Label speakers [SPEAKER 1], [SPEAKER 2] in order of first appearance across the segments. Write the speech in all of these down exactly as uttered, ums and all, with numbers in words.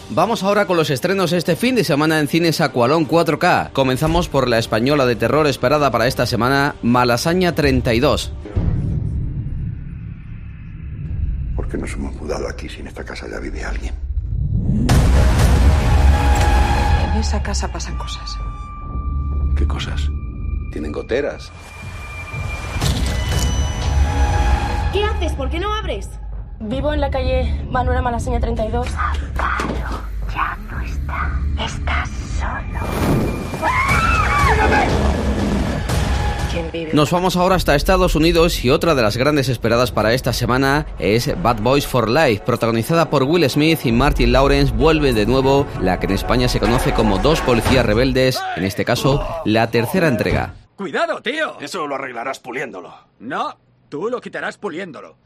[SPEAKER 1] Vamos ahora con los estrenos este fin de semana en Cines Aqualón cuatro K. Comenzamos por la española de terror esperada para esta semana, Malasaña treinta y dos.
[SPEAKER 2] ¿Por qué nos hemos mudado aquí si en esta casa ya vive alguien?
[SPEAKER 3] En esa casa pasan cosas.
[SPEAKER 2] ¿Qué cosas?
[SPEAKER 1] Tienen goteras.
[SPEAKER 4] ¿Qué haces? ¿Por qué no abres?
[SPEAKER 5] Vivo en la calle Manuela Malasaña treinta y dos.
[SPEAKER 6] Pablo ya no está. Estás solo.
[SPEAKER 3] ¿Quién vive?
[SPEAKER 1] Nos vamos ahora hasta Estados Unidos y otra de las grandes esperadas para esta semana es Bad Boys for Life, protagonizada por Will Smith y Martin Lawrence. Vuelve de nuevo la que en España se conoce como Dos Policías Rebeldes, en este caso la tercera entrega.
[SPEAKER 7] ¡Cuidado, tío!
[SPEAKER 8] Eso lo arreglarás puliéndolo.
[SPEAKER 7] No, tú lo quitarás puliéndolo.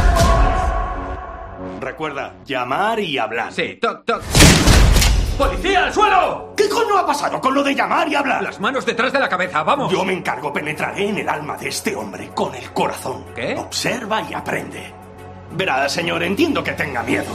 [SPEAKER 8] Recuerda, llamar y hablar.
[SPEAKER 7] Sí, toc, toc. ¡Policía, al suelo!
[SPEAKER 8] ¿Qué coño ha pasado con lo de llamar y hablar?
[SPEAKER 7] Las manos detrás de la cabeza, vamos.
[SPEAKER 8] Yo me encargo, penetraré en el alma de este hombre con el corazón.
[SPEAKER 7] ¿Qué?
[SPEAKER 8] Observa y aprende. Verá, señor, entiendo que tenga miedo.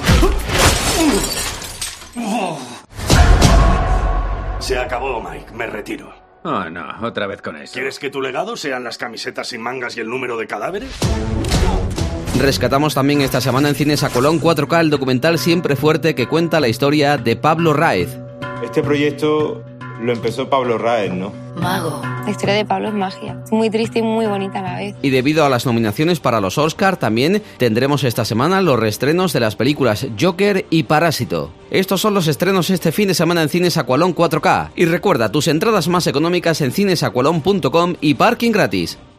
[SPEAKER 8] Se acabó, Mike. Me retiro.
[SPEAKER 7] Oh, no, otra vez con eso.
[SPEAKER 8] ¿Quieres que tu legado sean las camisetas sin mangas y el número de cadáveres?
[SPEAKER 1] Rescatamos también esta semana en Cines Aqualón cuatro K el documental Siempre Fuerte, que cuenta la historia de Pablo Raez.
[SPEAKER 9] Este proyecto lo empezó Pablo Raez, ¿no?
[SPEAKER 5] Mago.
[SPEAKER 10] La historia de Pablo es magia. Es muy triste y muy bonita a la vez.
[SPEAKER 1] Y debido a las nominaciones para los Oscar, también tendremos esta semana los reestrenos de las películas Joker y Parásito. Estos son los estrenos este fin de semana en Cines Aqualón cuatro K. Y recuerda, tus entradas más económicas en cinesaqualón punto com y parking gratis.